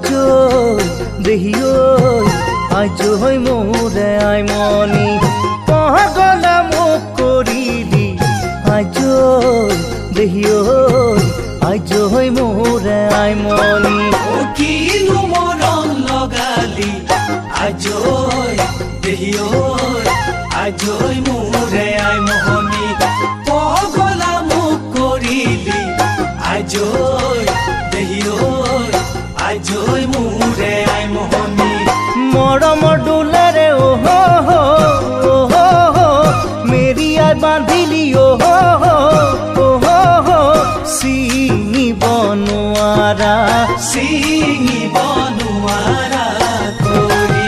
আজো দেহিও আজো হই মোরে আইমনি পাগলা মোক করিলি আজো দেহিও আজো হই মোরে আইমনি কিনো মৰম লগালি আজো দেহিও আজো মোরে আইমনি পাগলা মোক করিলি আজো দেহিও আজো মোরে আইমনি মৰম ডোলেৰে ওহো ওহো মেৰি আই বান্ধিলি ওহো ওহো চিঙিব নোৱাৰা চিঙিব নোৱাৰা কৰি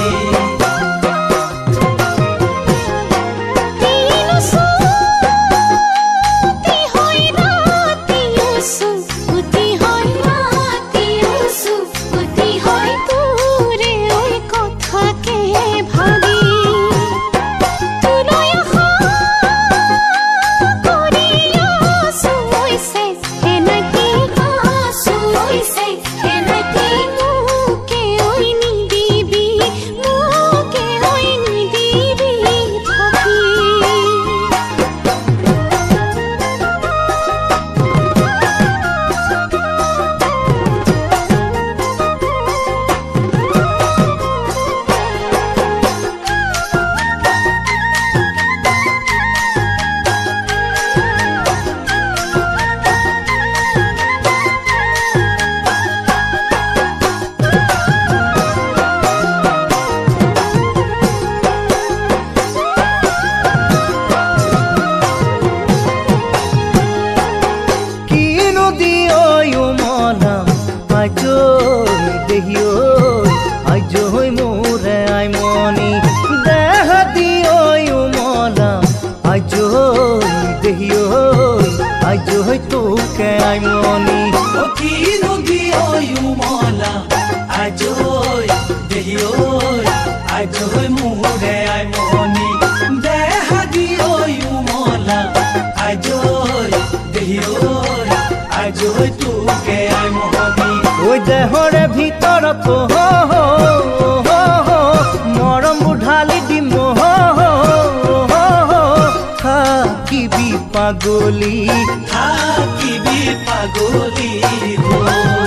আজো দেহিও আজো হই মোরে আইমনি দেহ দিও মলাম আজো দেহিও আজো হই তোকে আইমনি কিনো দিও মলা আজো দেহিও আজো মোরে আইমনি দেহ দিও মলা আজো দেহিও আজো তোকে আইমনি ওই দেহরে ভিতর মরম বুঝালি দিম থাকিবি পাগলি থাকিবি পাগলি